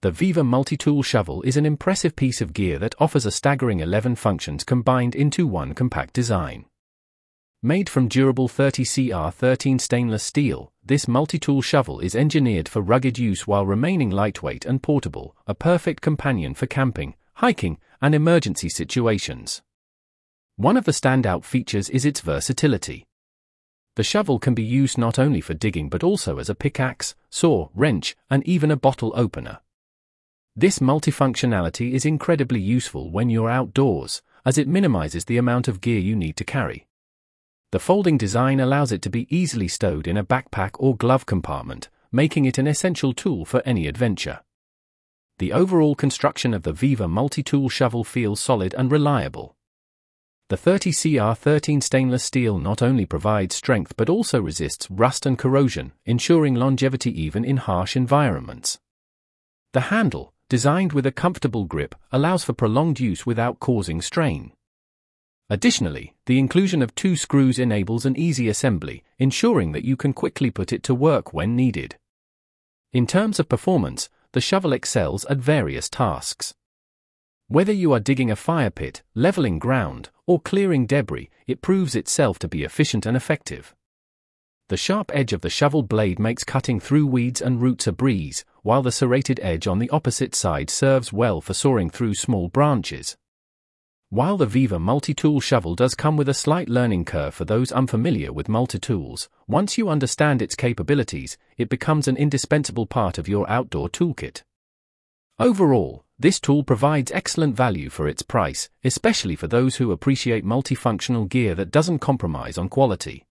The Viva Multi-Tool Shovel is an impressive piece of gear that offers a staggering 11 functions combined into one compact design. Made from durable 30Cr13 stainless steel, this multi-tool shovel is engineered for rugged use while remaining lightweight and portable, a perfect companion for camping, hiking, and emergency situations. One of the standout features is its versatility. The shovel can be used not only for digging but also as a pickaxe, saw, wrench, and even a bottle opener. This multifunctionality is incredibly useful when you're outdoors, as it minimizes the amount of gear you need to carry. The folding design allows it to be easily stowed in a backpack or glove compartment, making it an essential tool for any adventure. The overall construction of the Viva Multi-Tool Shovel feels solid and reliable. The 30Cr13 stainless steel not only provides strength but also resists rust and corrosion, ensuring longevity even in harsh environments. The handle, designed with a comfortable grip, allows for prolonged use without causing strain. Additionally, the inclusion of 2 screws enables an easy assembly, ensuring that you can quickly put it to work when needed. In terms of performance, the shovel excels at various tasks. Whether you are digging a fire pit, leveling ground, or clearing debris, it proves itself to be efficient and effective. The sharp edge of the shovel blade makes cutting through weeds and roots a breeze, while the serrated edge on the opposite side serves well for sawing through small branches. While the Viva Multi-Tool Shovel does come with a slight learning curve for those unfamiliar with multi-tools, once you understand its capabilities, it becomes an indispensable part of your outdoor toolkit. Overall, this tool provides excellent value for its price, especially for those who appreciate multifunctional gear that doesn't compromise on quality.